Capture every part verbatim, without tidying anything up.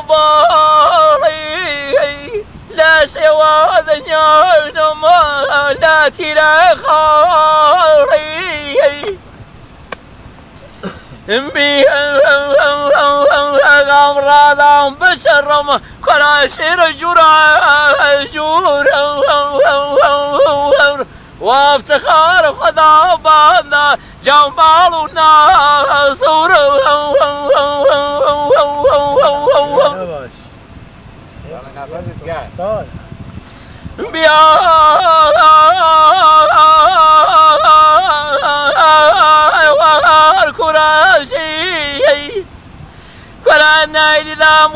بالي لا سوى ذنيانم لا تلا خالي بي أمراض بشرم كراسير جرا جورا وافتخار خذابنا جمالنا صورا بيا الكراسي كلنا إذا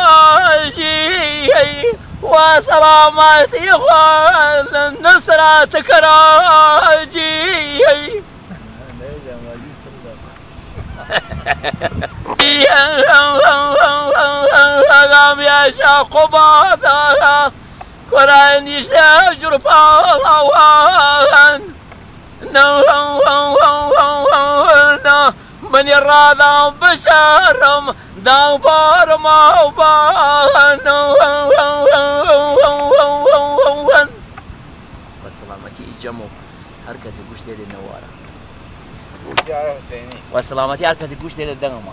مواشي وسلامتي إخوان نصرة كراجي أقام يا شاقباتا قرآن يشجر فاوان من يراد بشرم دابر ما بان والسلامتي جمو هركز گوش دل نوارا والسلامتي هركز گوش دل دنما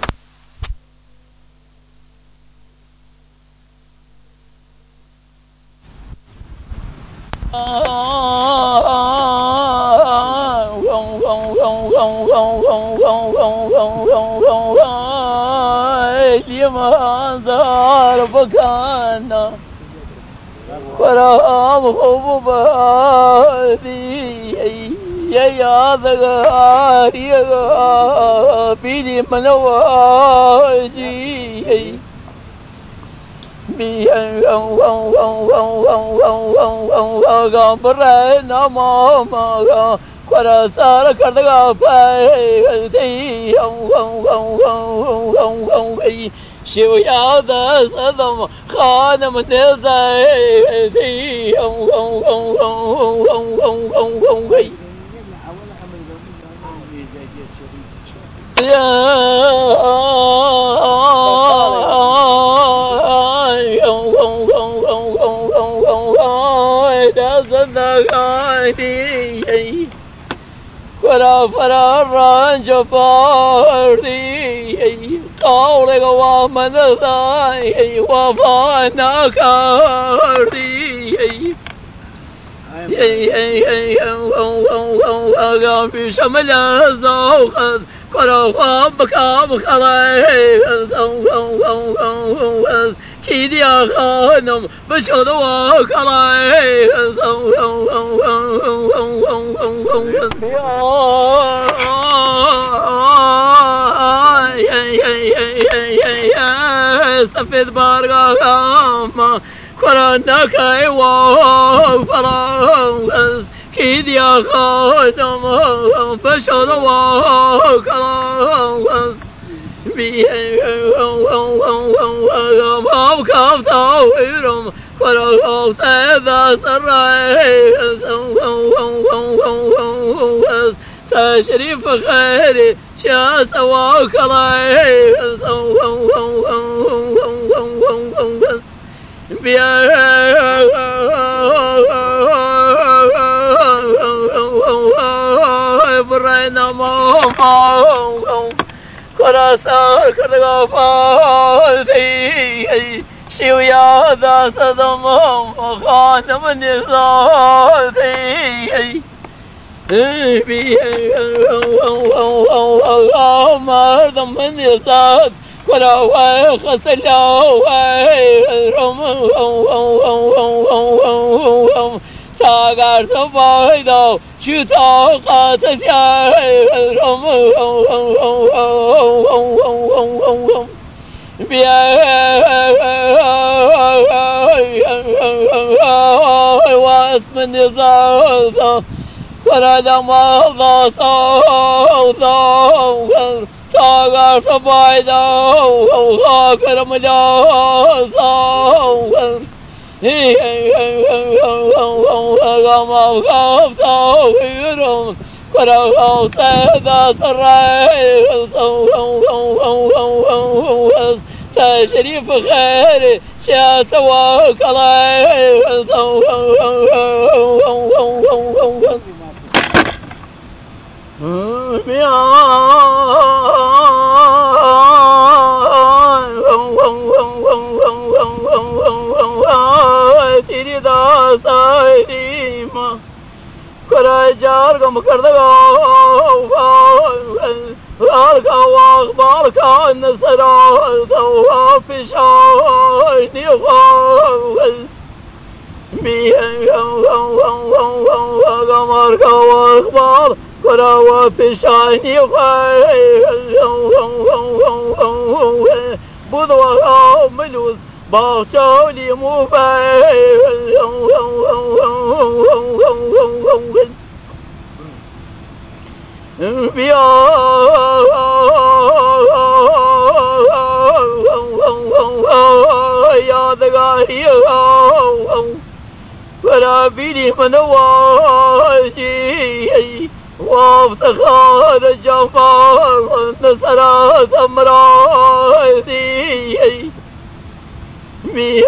لما زار بكانا ورام خوب بادي يا يا ذغار يا بيدي منواجي بي او او او او او او او غبرنا ماما قرا سار كردغا باي او او او او او او اي شو يا ذا صدم خانم نزاي او او او او او او او او اي يا فرا فرا رانج باردي قولك ومن ذاي وفانا كاردي أقام في شمل الزوخ فرا خابك عبك علي كيدي يا خانم بشهد وكراي سفيد بارغام كرانا كاي وفراس كيدي يا خانم بشهد وكراي بي او او او او او او كافتاويرم كراو سيدا سراي او او او او او او تشريف خيري شا سوا كراي او او او او او او او بي برينا ما كراسا كرغا فالتي شو يا ذا صدم خانم نزاتي بي مردم نزات كراوي خسلاوي رم تاگر سبایدو چو طاقت جای رم بیای واسم نزاد کردم آزا سودا تاگر سبایدو خاکرم جاسا أقام كافتاويرم كراو سيدا سراي تا شريف خير شا سواك الله تیری دا سایریما کرای جار گم کردگا آرکا واخبار کا نسرا تو پیشای نیوال می گمار کا واخبار کرا پیشای نیوال بدو ملوز باغشاولي موبايل بيا يا دغاري ولا بيني منواجي وافسخار الجمال نسرا سمراي می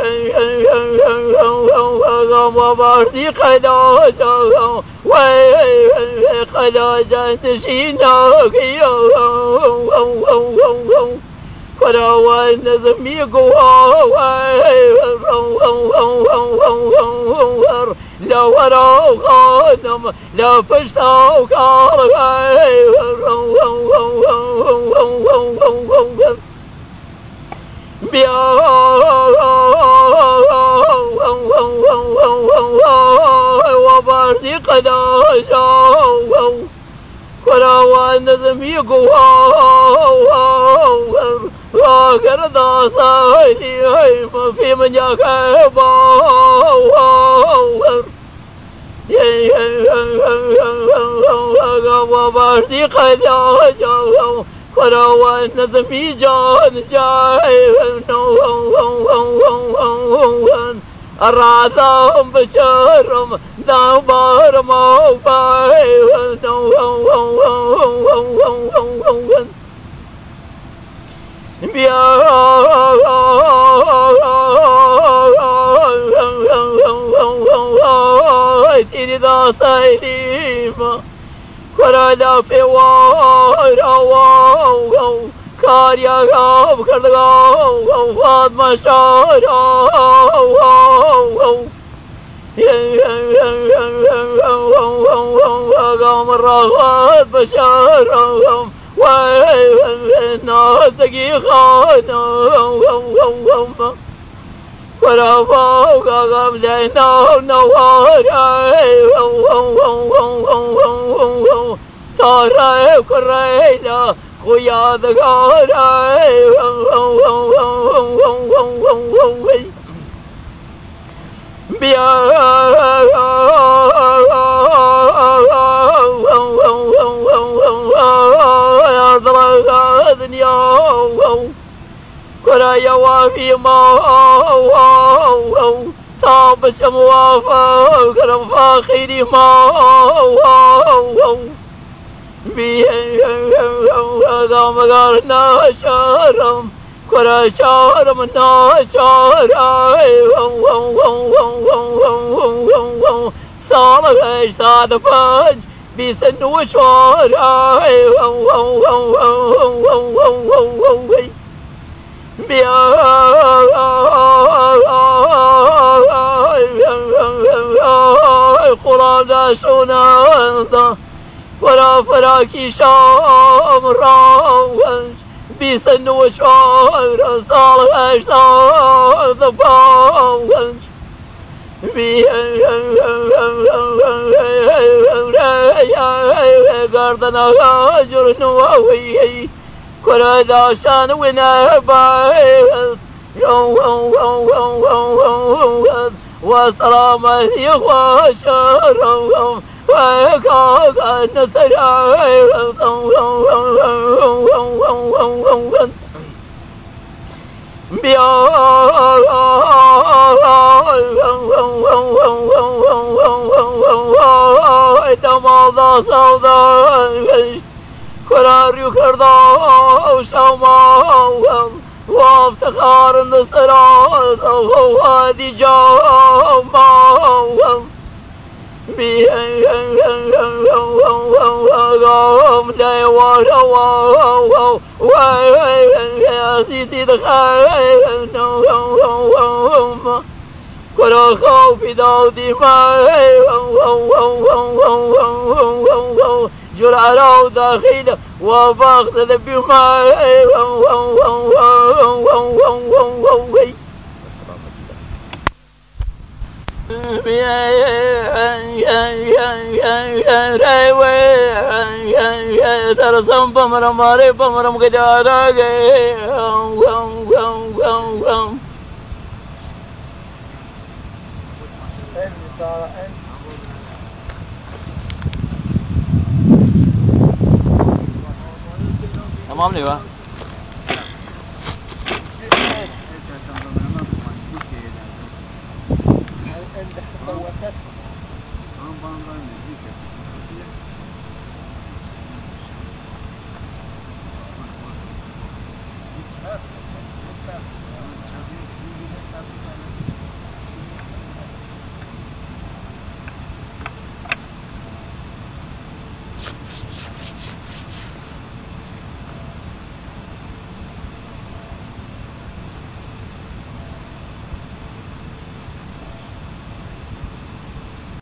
وبردي خلاجا وي خلاجا تشيناك كراوان نزمي قوا لا ورا خانم لا فشتا كار بيا وبردي قداشا كراوان نزمي قوار وقردا سايلي في من يكبار وبردي قداشا كراوان نزمي جان جاي الرادم بشرم دابر موباي بيا تيري دا سايليما كرادا في وارا واو كاريا غاب كردغاو فاطمة شارا قام الرغبات بشارا والناسقي خانا ورفاو قام لنا نوارا تارا كريلا خويا دغاراي بيا يا دنيا كرايا وفي ما طاب سموافا كرم فاخري ما قام قارنا شارم كرا شارم ناشارا صالح اشتاد فج بيسن وشارا بيا قرآن شونا ورا فراكي شام راوج بيسن وشعر صالح اشتاد فاوج قردنا هاجر نواوي كرا داشان ونبايت وسلامة يخواشرهم وكاك النسراي بيا دماغ سوداء كرار يكردا وشما وافتخار النصرات وهادي جامعهم قام لا وروا وعزيزي دخلهم كل خوف داودي ما جرعة داخل وبغض بما ترسم بمرم ماري بمرم كجارا تمام نيوا